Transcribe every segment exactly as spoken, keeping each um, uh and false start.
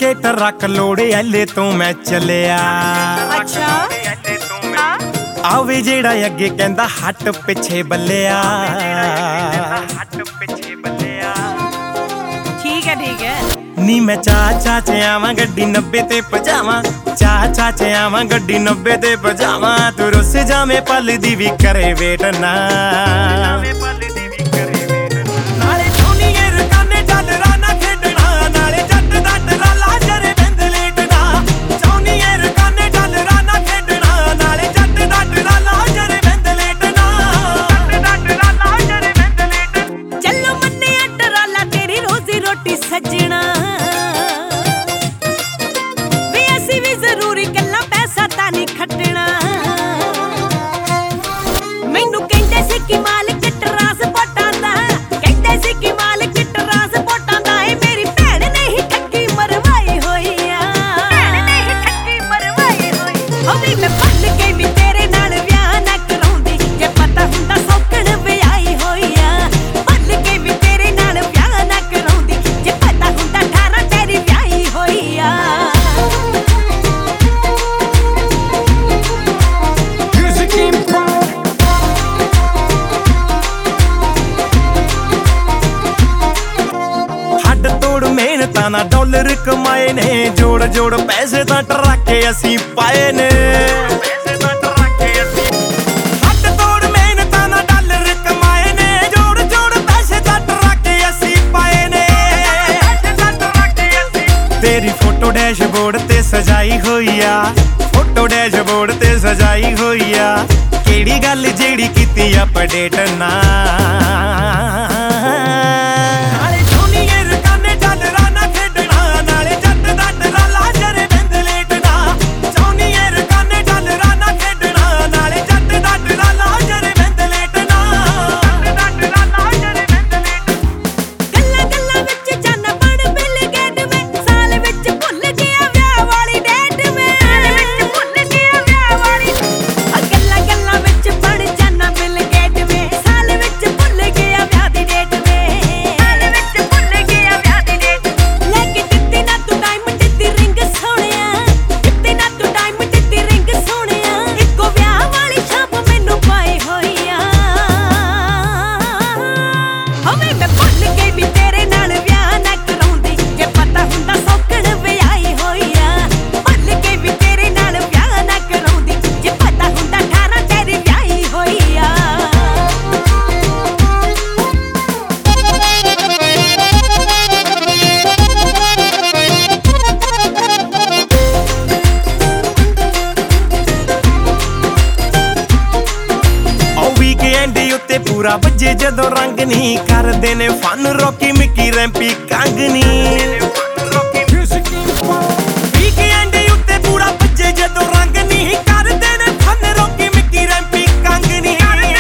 ਜੇ ਟਰੱਕ ਲੋੜੇ ਐਲੇ ਤੋਂ ਮੈਂ ਚੱਲਿਆ। ਅੱਛਾ ਆਵੇ ਜਿਹੜਾ ਅੱਗੇ ਕਹਿੰਦਾ ਹੱਟ ਪਿੱਛੇ ਬੱਲਿਆ। ਠੀਕ ਹੈ ਠੀਕ ਹੈ। ਨੀ ਮੈਂ ਚਾਹ ਚਾਹ ਚ ਆਵਾਂ ਗੱਡੀ ਨੱਬੇ ਤੇ ਪਜਾਵਾਂ, ਚਾਹ ਚਾਹ ਚ ਆਵਾਂ ਗੱਡੀ ਨੱਬੇ ਤੇ ਪਜਾਵਾਂ। ਤੂੰ ਰੁੱਸ ਜਾਵੇਂ ਪਲ ਦੀ ਵੀ ਕਰੇ ਵੇਟ ਨਾ। ਨਾਲੇ ਸੋਨੀਏ ਰਕਾਨੇ ਡਾਲਰਾਂ ਨਾ ਖੇਡਣਾ, ਨਾਲੇ ਜੱਟ ਦਾ ਟਰਾਲਾ ਜਰੇ ਬਿੰਦ ਲੇਟਣਾ। ਸੋਨੀਏ ਰਕਾਨੇ ਡਾਲਰਾਂ ਨਾ ਖੇਡਣਾ, ਨਾਲੇ ਜੱਟ ਦਾ ਟਰਾਲਾ ਜਰੇ ਬਿੰਦ ਲੇਟਣਾ। ਚੱਲੋ ਮੰਨਿਆ ਟਰਾਲਾ ਤੇਰੀ ਰੋਜ਼ੀ ਰੋਟੀ ਸੱਜਣਾ। ਵੀ ਅਸੀਂ ਵੀ ਜ਼ਰੂਰੀ ਕੱਲਾ ਪੈਸਾ ਤਾਂ ਨਹੀਂ ਖੱਟਣਾ। ਮੈਨੂੰ ਕਹਿੰਦੇ ਸੀ ਕਿ ਮਾਲਕ ਟਰਾਂਸਪੋਰਟਾਂ ਦਾ, ਕਹਿੰਦੇ ਸੀ ਕਿ ਮਾਲਕ ਟਰਾਂਸਪੋਰਟਾਂ ਦਾ। ਏ ਮੇਰੀ ਭੈਣ ਨੇ ਹੀ ਠੱਗੀ ਮਰਵਾਈ ਹੋਈ ਆ, ਭੈਣ ਨੇ ਹੀ ਠੱਗੀ ਮਰਵਾਈ ਹੋਈ। ਉਹ ਵੀ ਮੈਂ ਭੱਲ ਕੇ ਵੀ ਤੇਰੇ ਨਾਲ ਵਿਆਹ ਨਾ ਕਰਾਉਂਦੀ, ਜੇ ਪਤਾ ਹੁੰਦਾ ਸੌਕਣ ਵਿਆਹੀ ਹੋਈ ਆ। ਭੱਲ ਕੇ ਵੀ ਤੇਰੇ ਨਾਲ ਵਿਆਹ ਨਾ ਕਰਾਉਂਦੀ, ਜੇ ਪਤਾ ਹੁੰਦਾ ਅਠਾਰਾਂ ਤੇਰੀ ਵਿਆਹੀ ਹੋਈ ਆ। ਹੱਡ ਤੋੜ ਮਿਹਨਤਾਂ ਨਾਲ ਡਾਲਰ ਕਮਾਏ ਨੇ, ਜੋੜ ਜੋੜ ਪੈਸੇ ਤਾਂ ਟਰੱਕੇ ਅਸੀਂ ਪਾਏ ਨੇ। ਹੱਡ ਤੋੜ ਮਿਹਨਤਾਂ ਨਾਲ ਡਾਲਰ ਕਮਾਏ ਨੇ, ਜੋੜ ਜੋੜ ਪੈਸੇ ਤਾਂ ਟਰੱਕੇ ਅਸੀਂ ਪਾਏ ਨੇ। ਤੇਰੀ ਫੋਟੋ ਡੈਸ਼ਬੋਰਡ ਤੇ ਸਜਾਈ ਹੋਈ ਆ, ਫੋਟੋ ਡੈਸ਼ਬੋਰਡ ਤੇ ਸਜਾਈ ਹੋਈ ਆ। ਕਿਹੜੀ ਗੱਲ ਜਿਹੜੀ ਕੀਤੀ ਅਪਡੇਟ ਨਾ। ਨਾਲੇ ਸੋਨੀਏ ਰਕਾਨੇ ਡਾਲਰਾਂ ਨਾ ਖੇਡਣਾ, ਨਾਲੇ ਜੱਟ ਦਾ ਟਰਾਲਾ ਜਰੇ ਬਿੰਦ ਲੇਟਣਾ। ਸੋਨੀਏ ਰਕਾਨੇ ਡਾਲਰਾਂ ਨਾ ਖੇਡਣਾ, ਨਾਲੇ ਜੱਟ ਦਾ ਟਰਾਲਾ ਜਰੇ ਬਿੰਦ ਲੇਟਣਾ। ਗੱਲਾਂ ਗੱਲਾਂ ਵਿੱਚ ਚੰਨ ਬਣ ਬਿਲ ਗੇਟ ਵੇ, ਸਾਲ ਵਿੱਚ ਭੁੱਲ ਗਿਆ ਵਿਆਹ ਵਾਲੀ ਡੇਟ ਵੇ। ਸਾਲ ਵਿੱਚ ਭੁੱਲ ਗਿਆ ਵਿਆਹ ਵਾਲੀ। ਆ ਗੱਲਾਂ ਗੱਲਾਂ ਵਿੱਚ ਬਣ ਚੰਨ ਬਿਲ ਗੇਟ ਵੇ, ਸਾਲ ਵਿੱਚ ਭੁੱਲ ਗਿਆ ਵਿਆਹ ਦੀ ਡੇਟ ਵੇ। ਸਾਲ ਵਿੱਚ ਭੁੱਲ ਗਿਆ ਵਿਆਹ ਦੀ ਡੇਟ। ਲੈ ਕੇ ਦਿੱਤੀ ਨਾ ਤੂੰ ਡਾਇਮੰਡ ਦੀ ਰਿੰਗ ਸੋਹਣਿਆ, ਦਿੱਤੀ ਨਾ ਤੂੰ ਡਾਇਮੰਡ ਦੀ ਰਿੰਗ ਸੋਹਣਿਆ। ਇੱਕੋ ਵਿਆਹ ਵਾਲੀ ਛਾਪ ਮੈਨੂੰ ਪਾਈ ਹੋਈ ਆ। ਹੋਵੇ ਮੈਂ ਭੁੱਲ ਕੇ ਵੀ ਤੇਰੇ ਨਾਲ ਵਿਆਹ ਨਾ ਕਰਾਉਂਦੀ, ਜੇ ਪਤਾ ਹੁੰਦਾ ਸੌਕਣ ਵਿਆਹੀ ਹੋਈ ਆ। ਭੁੱਲ ਕੇ ਵੀ ਤੇਰੇ ਨਾਲ ਵਿਆਹ ਨਾ ਕਰਾਉਂਦੀ, ਜੇ ਪਤਾ ਹੁੰਦਾ ਅਠਾਰਾਂ ਤੇਰੀ ਵਿਆਹੀ ਹੋਈ ਆ। ਉਹ ਵੀਕਐਂਡ ਉੱਤੇ ਪੂਰਾ ਵੱਜੇ ਜਦੋਂ ਰੰਗ ਨਹੀਂ ਕਰਦੇ ਨੇ ਫਨ ਰੋਕੀ ਮਿੱਕੀ ਰੈਂਪੀ ਕੰਗ ਨੀ। ਵੀਕਐਂਡ ਉੱਤੇ ਪੂਰਾ ਵੱਜੇ ਜਦੋਂ ਰੰਗ ਨਹੀਂ ਕਰਦੇ ਨੇ ਫਨ ਰੋਕੀ ਮਿੱਕੀ ਰੈਂਪੀ ਕੰਗ ਨੀ।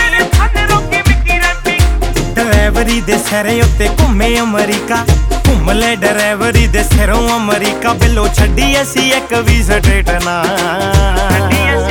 ਡਰਾਈਵਰੀ ਦੇ ਸਿਰੇ ਉੱਤੇ ਘੁੰਮੇ ਅਮਰੀਕਾ, ਘੁੰਮ ਲੈ ਡਰਾਈਵਰੀ ਦੇ ਸਿਰੋਂ ਅਮਰੀਕਾ। ਬਿੱਲੋ ਛੱਡੀ ਅਸੀਂ ਇੱਕ ਵੀ ਸਟੇਟ ਨਾ।